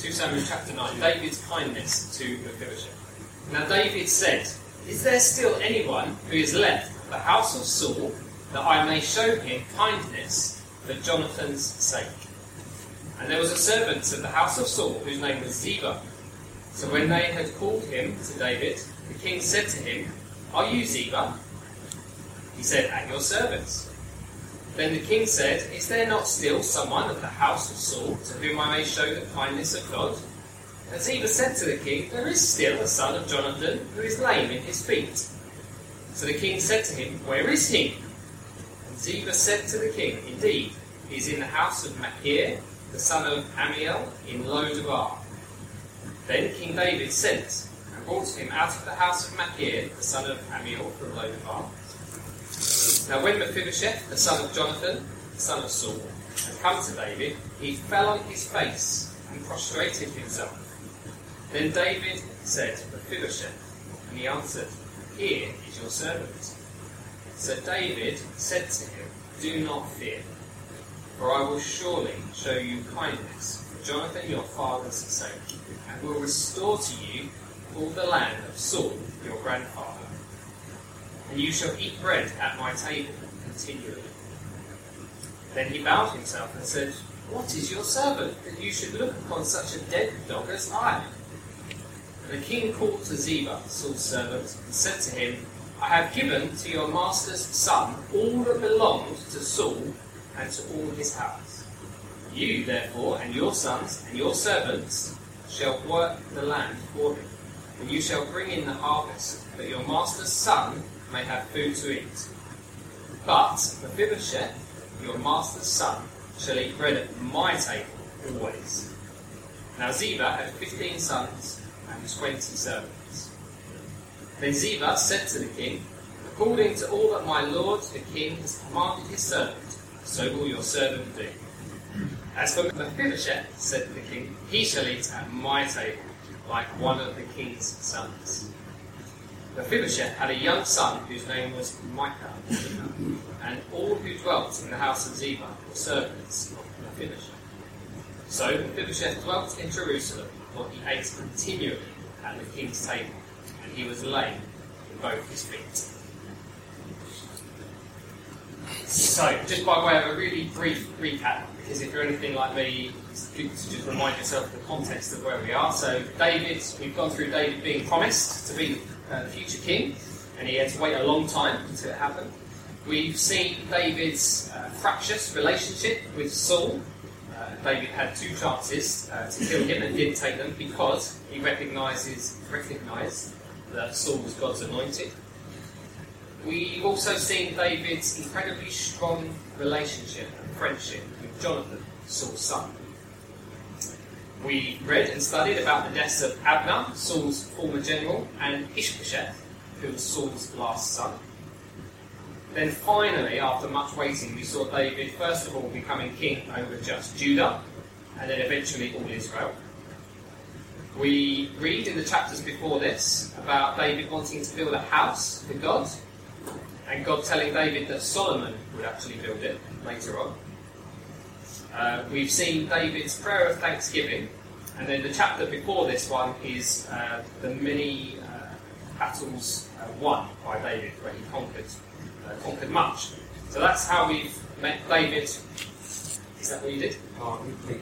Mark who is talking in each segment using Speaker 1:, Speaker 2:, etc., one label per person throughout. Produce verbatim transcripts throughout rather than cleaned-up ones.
Speaker 1: Second Samuel chapter nine, David's kindness to Mephibosheth. Now David said, "Is there still anyone who is left of the house of Saul, that I may show him kindness for Jonathan's sake?" And there was a servant of the house of Saul, whose name was Ziba. So when they had called him to David, the king said to him, "Are you Ziba?" He said, "At your service." Then the king said, "Is there not still someone of the house of Saul, to whom I may show the kindness of God?" And Ziba said to the king, "There is still a son of Jonathan, who is lame in his feet." So the king said to him, "Where is he?" And Ziba said to the king, "Indeed, he is in the house of Machir, the son of Amiel, in Lodabar." Then King David sent and brought him out of the house of Machir, the son of Amiel, from Lodabar. Now when Mephibosheth, the son of Jonathan, the son of Saul, had come to David, he fell on his face and prostrated himself. Then David said, "Mephibosheth," and he answered, "Here is your servant." So David said to him, "Do not fear, for I will surely show you kindness for Jonathan your father's sake, and will restore to you all the land of Saul your grandfather. And you shall eat bread at my table continually." Then he bowed himself and said, "What is your servant, that you should look upon such a dead dog as I?" And the king called to Ziba, Saul's servant, and said to him, "I have given to your master's son all that belonged to Saul and to all his house. You, therefore, and your sons and your servants shall work the land for him, and you shall bring in the harvest, that your master's son may have food to eat. But Mephibosheth, your master's son, shall eat bread at my table always." Now Ziba had fifteen sons and twenty servants. Then Ziba said to the king, "According to all that my lord the king has commanded his servant, so will your servant do. As for Mephibosheth," said the king, "he shall eat at my table, like one of the king's sons." Mephibosheth had a young son whose name was Micah, and all who dwelt in the house of Ziba were servants of Mephibosheth. So Mephibosheth dwelt in Jerusalem, for he ate continually at the king's table, and he was lame in both his feet. So, just by way of a really brief recap, because if you're anything like me, it's good to just remind yourself of the context of where we are. So David, we've gone through David being promised to be uh, the future king, and he had to wait a long time until it happened. We've seen David's uh, fractious relationship with Saul. Uh, David had two chances uh, to kill him and didn't take them because he recognises recognised that Saul was God's anointed. We've also seen David's incredibly strong relationship and friendship with Jonathan, Saul's son. We read and studied about the deaths of Abner, Saul's former general, and Ishbosheth, who was Saul's last son. Then finally, after much waiting, we saw David first of all becoming king over just Judah, and then eventually all Israel. We read in the chapters before this about David wanting to build a house for God, and God telling David that Solomon would actually build it later on. Uh, we've seen David's prayer of thanksgiving, and then the chapter before this one is uh, the many uh, battles uh, won by David, where he conquered uh, conquered much. So that's how we've met David. Is that what you did?
Speaker 2: Oh, repeat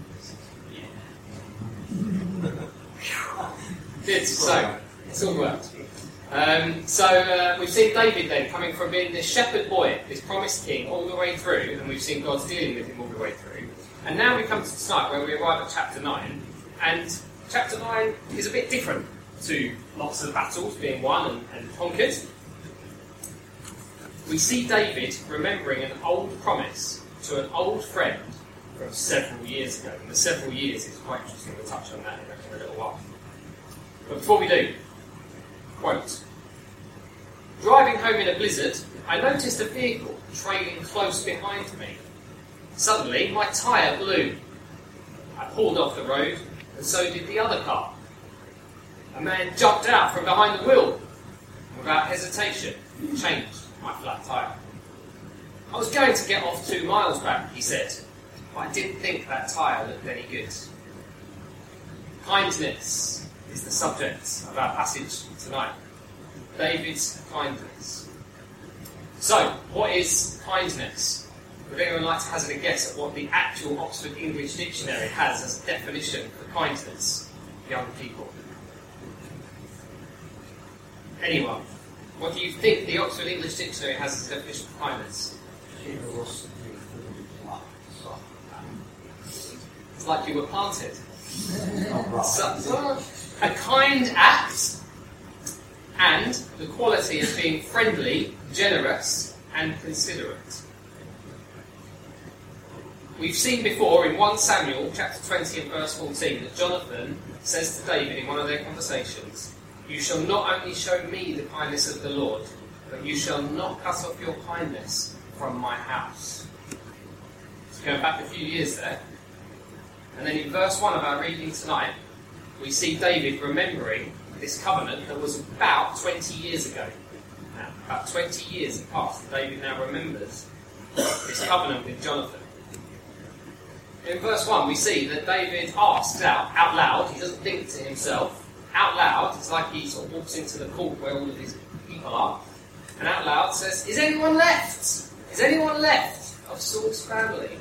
Speaker 1: Good. So it's all worked. Um, so uh, we've seen David then coming from being this shepherd boy, this promised king, all the way through, and we've seen God's dealing with him all the way through. And now we come to tonight where we arrive at chapter nine, and chapter nine is a bit different to lots of battles being won and, and conquered. We see David remembering an old promise to an old friend from several years ago, and the several years is quite interesting. We'll touch on that in a, in a little while. But before we do, quote, "Driving home in a blizzard, I noticed a vehicle trailing close behind me. Suddenly, my tyre blew. I pulled off the road, and so did the other car. A man jumped out from behind the wheel, and without hesitation, changed my flat tyre. I was going to get off two miles back," he said, "but I didn't think that tyre looked any good. Kindness is the subject of our passage tonight. David's kindness. So, what is kindness? Would anyone like to hazard a guess at what the actual Oxford English Dictionary has as a definition for kindness, young people? Anyone? What do you think the Oxford English Dictionary has as a definition for kindness? It's like you were planted. So, a kind act and the quality of being friendly, generous and considerate. We've seen before in First Samuel chapter twenty and verse fourteen that Jonathan says to David in one of their conversations, "You shall not only show me the kindness of the Lord, but you shall not cut off your kindness from my house." So going back a few years there. And then in verse one of our reading tonight, we see David remembering this covenant that was about twenty years ago. Now, about twenty years have passed. David now remembers this covenant with Jonathan. In verse one, we see that David asks out, out loud, he doesn't think to himself, out loud, it's like he sort of walks into the court where all of these people are, and out loud says, "Is anyone left? Is anyone left of Saul's family?"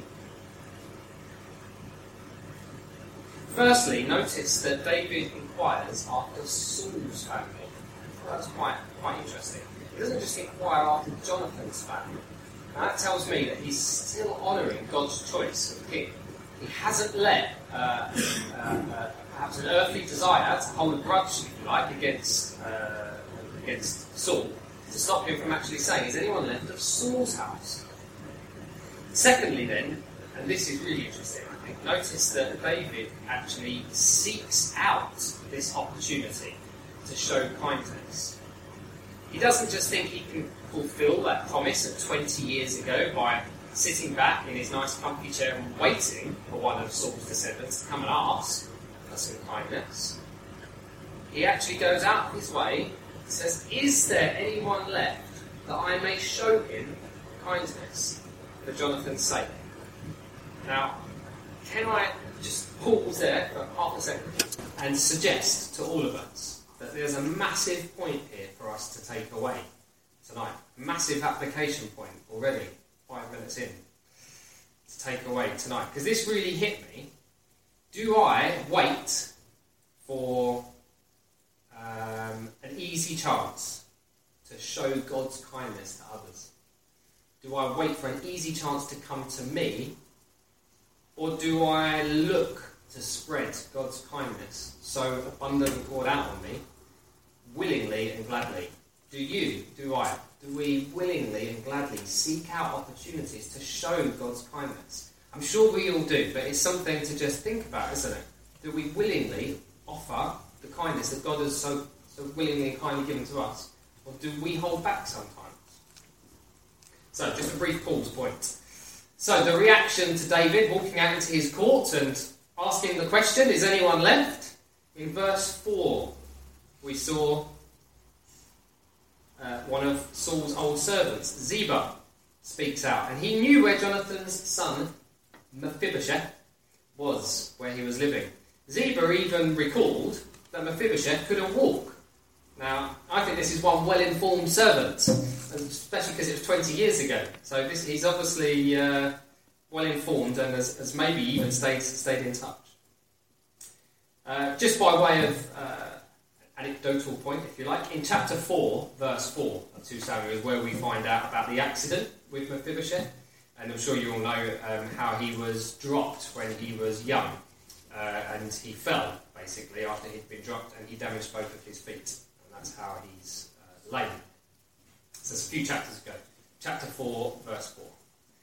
Speaker 1: Firstly, notice that David inquires after Saul's family. That's quite, quite interesting. He doesn't just inquire after Jonathan's family. Now, that tells me that he's still honouring God's choice of king. He hasn't let uh, uh, uh, perhaps an earthly desire to hold a grudge, if you like, against uh, against Saul to stop him from actually saying, "Is anyone left of Saul's house?" Secondly, then, and this is really interesting, I think, notice that David actually seeks out this opportunity to show kindness. He doesn't just think he can fulfil that promise of twenty years ago by sitting back in his nice comfy chair and waiting for one of Saul's descendants to come and ask for some kindness. He actually goes out of his way and says, "Is there anyone left that I may show him kindness for Jonathan's sake?" Now, can I just pause there for half a second and suggest to all of us that there's a massive point here for us to take away tonight. Massive application point already. Five minutes in to take away tonight, because this really hit me. Do I wait for um, an easy chance to show God's kindness to others? Do I wait for an easy chance to come to me, or do I look to spread God's kindness so abundantly poured out on me, willingly and gladly? Do you, do I, do we willingly and gladly seek out opportunities to show God's kindness? I'm sure we all do, but it's something to just think about, isn't it? Do we willingly offer the kindness that God has so, so willingly and kindly given to us? Or do we hold back sometimes? So, just a brief pause point. So, the reaction to David walking out into his court and asking the question, "Is anyone left?" In verse four, we saw Uh, one of Saul's old servants, Ziba, speaks out. And he knew where Jonathan's son, Mephibosheth, was, where he was living. Ziba even recalled that Mephibosheth couldn't walk. Now, I think this is one well-informed servant, especially because it was twenty years ago. So this, he's obviously uh, well-informed and has, has maybe even stayed, stayed in touch. Uh, just by way of Uh, anecdotal point, if you like, in chapter four, verse four of Second Samuel is where we find out about the accident with Mephibosheth, and I'm sure you all know um, how he was dropped when he was young, uh, and he fell, basically, after he'd been dropped, and he damaged both of his feet, and that's how he's uh, lame. So it's a few chapters ago. Chapter four, verse four.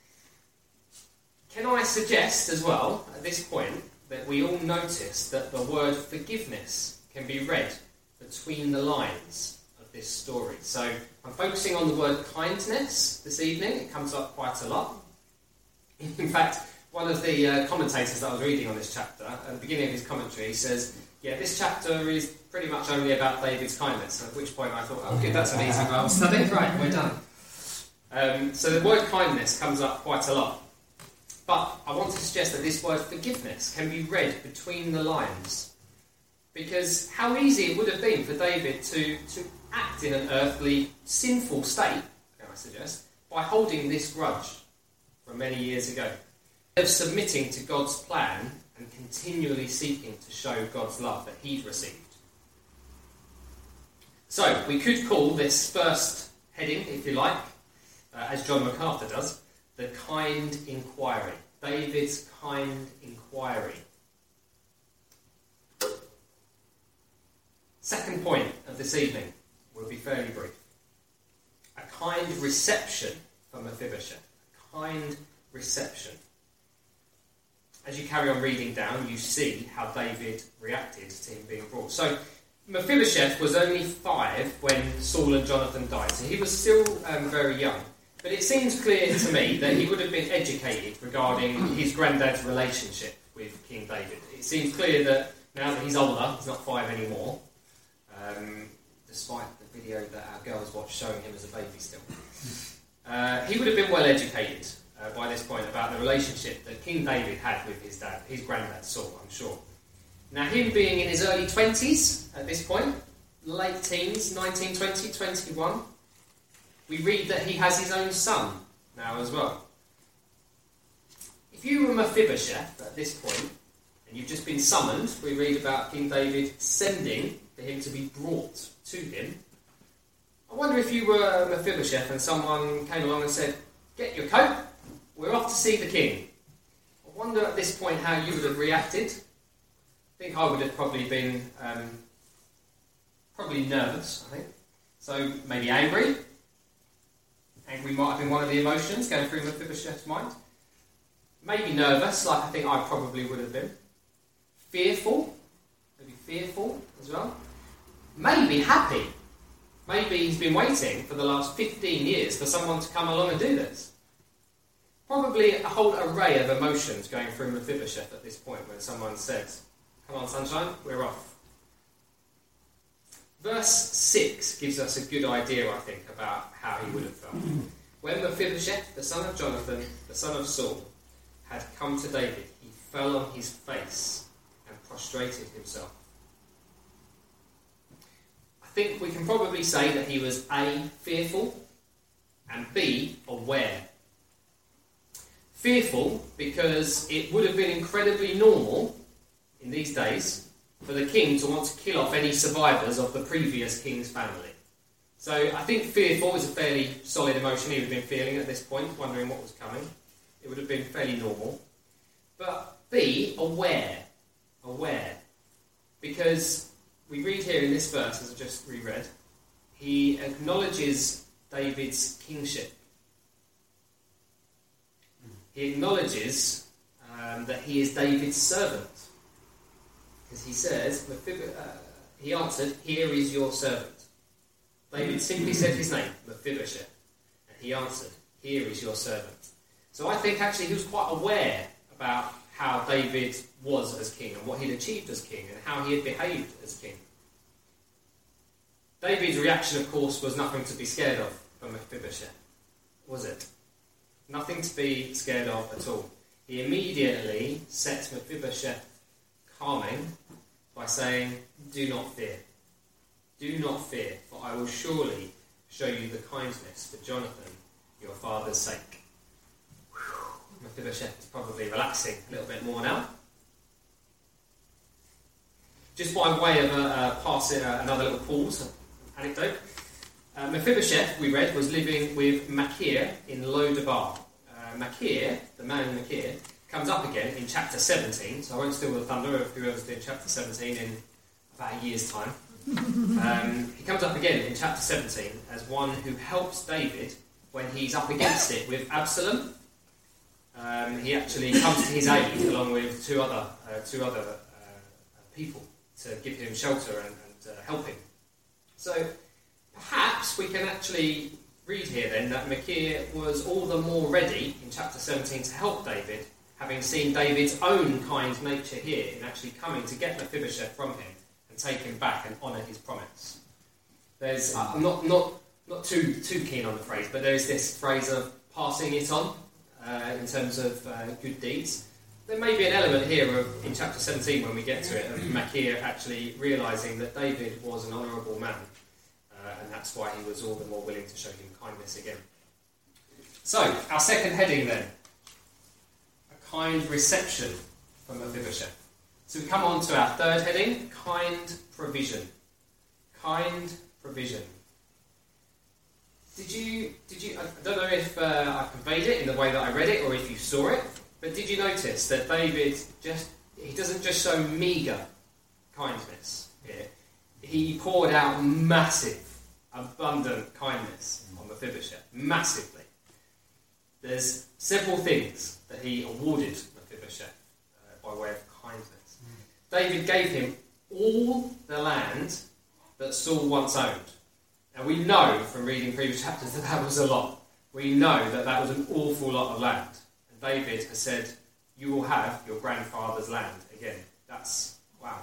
Speaker 1: Can I suggest as well, at this point, that we all notice that the word forgiveness can be read between the lines of this story. So I'm focusing on the word kindness this evening. It comes up quite a lot. In fact, one of the uh, commentators that I was reading on this chapter, at the beginning of his commentary, says, yeah, this chapter is pretty much only about David's kindness, at which point I thought, oh good, that's an easy way of studying. Right, we're done. Um, so the word kindness comes up quite a lot. But I want to suggest that this word forgiveness can be read between the lines Because how easy it would have been for David to, to act in an earthly, sinful state, I suggest, by holding this grudge from many years ago. Of submitting to God's plan and continually seeking to show God's love that he'd received. So, we could call this first heading, if you like, uh, as John MacArthur does, the kind inquiry. David's kind inquiry. Second point of this evening will be fairly brief. A kind reception from Mephibosheth. A kind reception. As you carry on reading down, you see how David reacted to him being brought. So, Mephibosheth was only five when Saul and Jonathan died, so he was still um, very young. But it seems clear to me that he would have been educated regarding his granddad's relationship with King David. It seems clear that now that he's older, he's not five anymore, um, despite the video that our girls watched showing him as a baby still. Uh, he would have been well educated uh, by this point about the relationship that King David had with his dad, his granddad Saul, I'm sure. Now, him being in his early twenties at this point, late teens, nineteen, twenty, twenty-one, we read that he has his own son now as well. If you were Mephibosheth at this point, and you've just been summoned, we read about King David sending for him to be brought to him. I wonder if you were Mephibosheth and someone came along and said, "Get your coat, we're off to see the king." I wonder at this point how you would have reacted. I think I would have probably been um, probably nervous, I think. So maybe angry. Angry might have been one of the emotions going through Mephibosheth's mind. Maybe nervous, like I think I probably would have been. Fearful. Maybe fearful as well. Maybe happy. Maybe he's been waiting for the last fifteen years for someone to come along and do this. Probably a whole array of emotions going through Mephibosheth at this point when someone says, "Come on, sunshine, we're off." Verse six gives us a good idea, I think, about how he would have felt. When Mephibosheth, the son of Jonathan, the son of Saul, had come to David, he fell on his face and prostrated himself. I think we can probably say that he was A, fearful, and B, aware. Fearful because it would have been incredibly normal in these days for the king to want to kill off any survivors of the previous king's family. So I think fearful is a fairly solid emotion he would have been feeling at this point, wondering what was coming. It would have been fairly normal. But B, aware. Aware. Because we read here in this verse, as I just reread, he acknowledges David's kingship. He acknowledges um, that he is David's servant. Because he says, uh, he answered, "Here is your servant." David simply said his name, Mephibosheth, and he answered, "Here is your servant." So I think actually he was quite aware about how David was as king and what he'd achieved as king and how he had behaved as king. David's reaction, of course, was nothing to be scared of from Mephibosheth, was it? Nothing to be scared of at all. He immediately sets Mephibosheth calming by saying, "Do not fear. Do not fear, for I will surely show you the kindness for Jonathan, your father's sake." Whew. Mephibosheth is probably relaxing a little bit more now. Just by way of a, a passing uh, another little pause, anecdote. Uh, Mephibosheth, we read, was living with Machir in Lodabar. Uh, Machir, the man Machir, comes up again in chapter seventeen, so I won't steal the thunder of whoever's doing chapter seventeen in about a year's time. Um, he comes up again in chapter seventeen as one who helps David when he's up against it with Absalom. Um, he actually comes to his aid along with two other uh, two other uh, people to give him shelter and, and uh, help him. So perhaps we can actually read here then that Machir was all the more ready in chapter seventeen to help David, having seen David's own kind nature here in actually coming to get Mephibosheth from him and take him back and honour his promise. There's, uh, I'm not, not, not too too keen on the phrase, but there is this phrase of passing it on uh, in terms of uh, good deeds. there may be an element here of, in chapter seventeen when we get to it, of Machir actually realising that David was an honourable man, uh, and that's why he was all the more willing to show him kindness again. So, our second heading then, a kind reception from Mephibosheth. So we come on to our third heading, kind provision. Kind provision. Did you, did you, I don't know if uh, I conveyed it in the way that I read it or if you saw it, but did you notice that David just, he doesn't just show meagre kindness here. He poured out massive, abundant kindness on Mephibosheth, massively. There's several things that he awarded Mephibosheth uh, by way of kindness. Mm. David gave him all the land that Saul once owned. Now we know from reading previous chapters that that was a lot. We know that that was an awful lot of land. And David has said, you will have your grandfather's land again. That's, wow.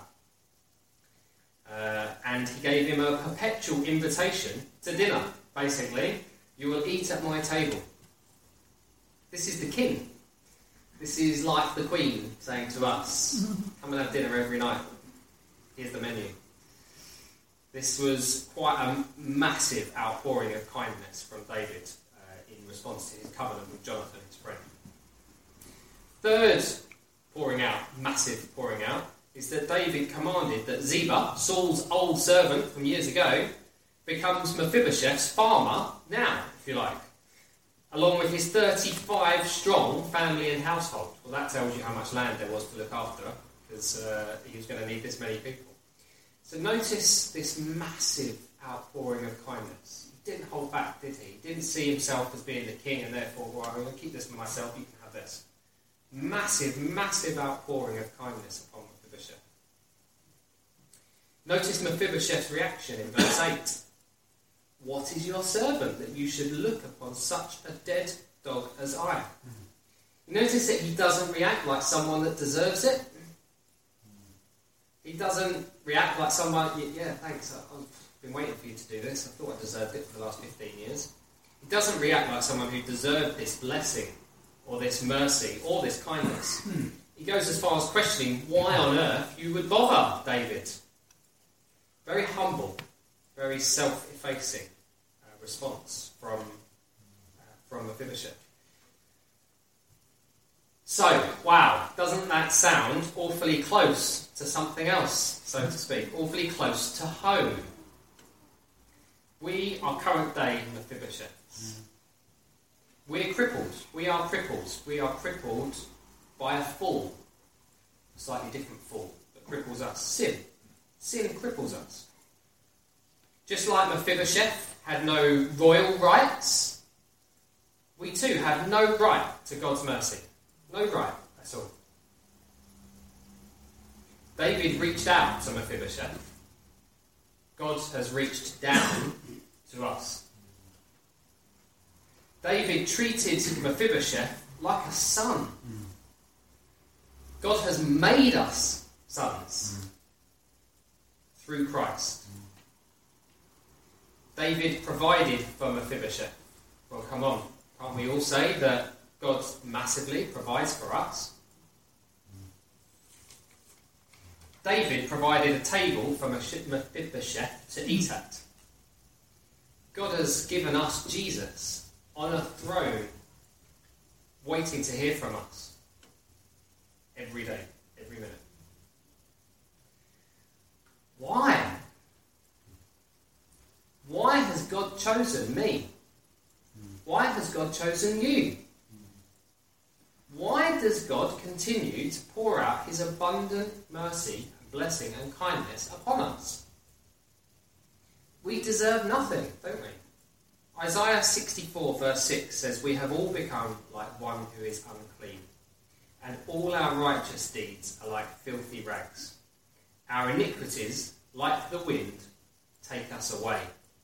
Speaker 1: Uh, and he gave him a perpetual invitation to dinner, basically. You will eat at my table. This is the king. This is like the Queen saying to us, come and have dinner every night. Here's the menu. This was quite a massive outpouring of kindness from David uh, in response to his covenant with Jonathan, his friend. Third pouring out, massive pouring out, is that David commanded that Ziba, Saul's old servant from years ago, becomes Mephibosheth's farmer now, if you like, along with his thirty-five strong family and household. Well, that tells you how much land there was to look after, because uh, he was going to need this many people. So notice this massive outpouring of kindness. He didn't hold back, did he? He didn't see himself as being the king and therefore, well, I'm going to keep this for myself, you can have this. Massive, massive outpouring of kindness upon Mephibosheth. Notice Mephibosheth's reaction in verse eight. What is your servant that you should look upon such a dead dog as I? Mm-hmm. You notice that he doesn't react like someone that deserves it. He doesn't react like someone, yeah, thanks, I've been waiting for you to do this. I thought I deserved it for the last fifteen years. He doesn't react like someone who deserved this blessing or this mercy or this kindness. Hmm. He goes as far as questioning why on earth you would bother David. Very humble, very self-effacing uh, response from, uh, from Mephibosheth. So, wow, doesn't that sound awfully close to something else, so to speak? Awfully close to home. We are current day Mephibosheths. We're crippled. We are cripples. We are crippled by a fall. A slightly different fall that cripples us. Sin. Sin cripples us. Just like Mephibosheth had no royal rights, we too have no right to God's mercy. No right, that's all. David reached out to Mephibosheth. God has reached down to us. David treated Mephibosheth like a son. God has made us sons through Christ. David provided for Mephibosheth. Well, come on, can't we all say that God massively provides for us? David provided a table for Mephibosheth to eat at. God has given us Jesus on a throne, waiting to hear from us every day, every minute. Why? Why has God chosen me? Why has God chosen you? Why does God continue to pour out his abundant mercy and blessing and kindness upon us? We deserve nothing, don't we? Isaiah sixty-four verse six says, we have all become like one who is unclean, and all our righteous deeds are like filthy rags. Our iniquities, like the wind, take us away.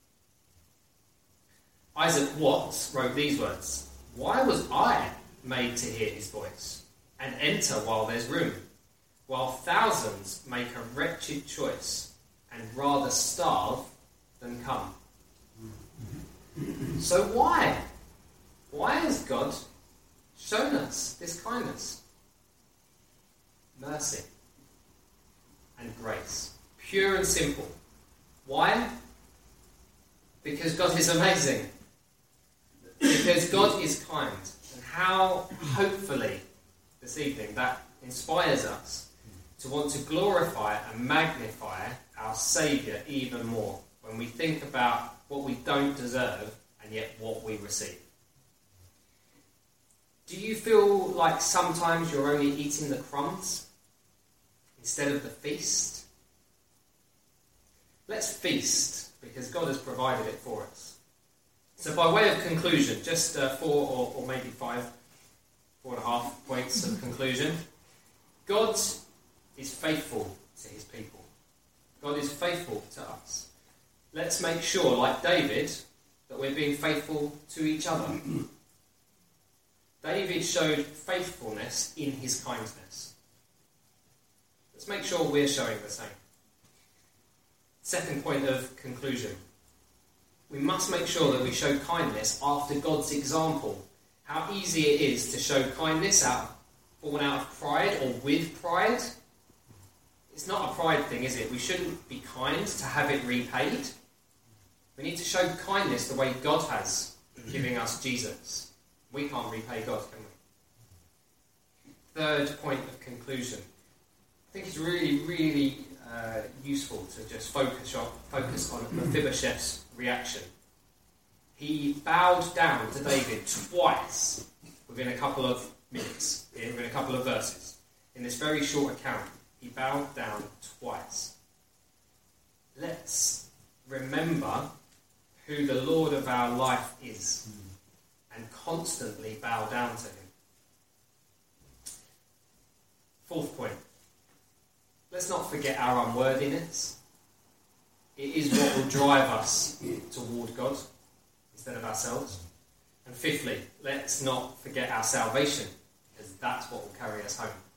Speaker 1: Isaac Watts wrote these words, why was I made to hear his voice and enter while there's room, while thousands make a wretched choice and rather starve than come? So why? Why has God shown us this kindness? mercy and grace. Pure and simple. Why? Because God is amazing. Because God is kind. And how, hopefully, this evening, that inspires us to want to glorify and magnify our Saviour even more when we think about what we don't deserve and yet what we receive. Do you feel like sometimes you're only eating the crumbs instead of the feast? Let's feast, because God has provided it for us. So by way of conclusion, just uh, four or, or maybe five, four and a half points of conclusion. God is faithful to his people. God is faithful to us. Let's make sure, like David, that we're being faithful to each other. David showed faithfulness in his kindness. Let's make sure we're showing the same. Second point of conclusion. We must make sure that we show kindness after God's example. How easy it is to show kindness out, born out of pride or with pride. It's not a pride thing, is it? We shouldn't be kind to have it repaid. We need to show kindness the way God has, giving us Jesus. We can't repay God, can we? Third point of conclusion. I think it's really, really uh, useful to just focus on, focus on Mephibosheth's reaction. He bowed down to David twice within a couple of minutes, within a couple of verses. In this very short account, he bowed down twice. Let's remember who the Lord of our life is and constantly bow down to him. Fourth point. Let's not forget our unworthiness. It is what will drive us toward God instead of ourselves. And fifthly, let's not forget our salvation, because that's what will carry us home.